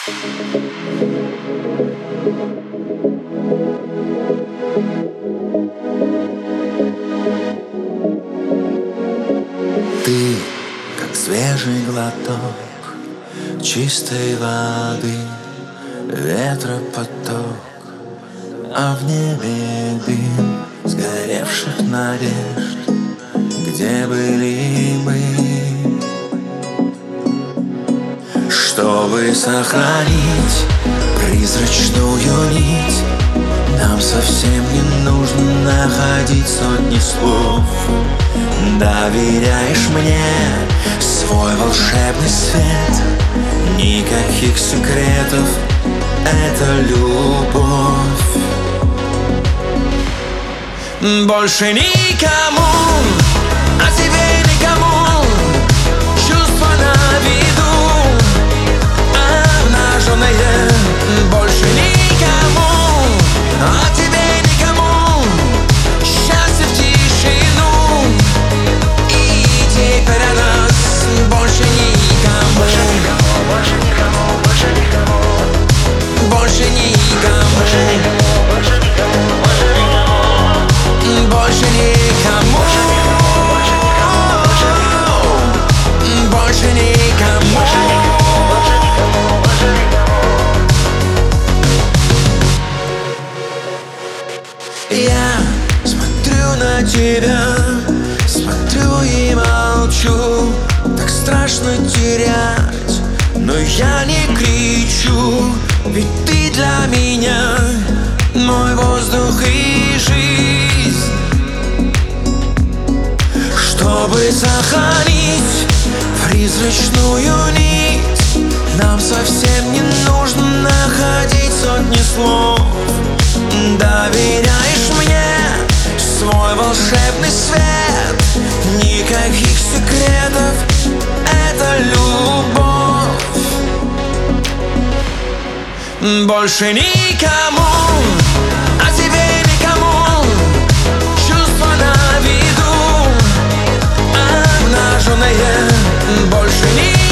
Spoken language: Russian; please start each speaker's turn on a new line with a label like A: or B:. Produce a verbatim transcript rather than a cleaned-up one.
A: Ты, как свежий глоток чистой воды, ветропоток, а в небе дым сгоревших надежд. Где были мы, чтобы сохранить призрачную нить? Нам совсем не нужно находить сотни слов. Доверяешь мне свой волшебный свет, никаких секретов, это любовь. Больше никому, а тебе никому, чувства на виду, обнаженные. Больше никому, а тебе никому, счастье в тишину. И теперь о нас больше никому, больше никому, больше никому, больше никому, больше никому, больше никому, больше никому, больше никому, больше никому, больше никому. Я смотрю на тебя, смотрю и молчу. Так страшно терять, но я не кричу. Ведь ты для меня мой воздух и жизнь. Чтобы сохранить призрачную нить, нам совсем не нужно находить сотни слов. Доверяешь мне свой волшебный свет, никаких секретов, это любовь. Больше никому, а тебе никому, чувства на виду, обнаженные. Больше никому.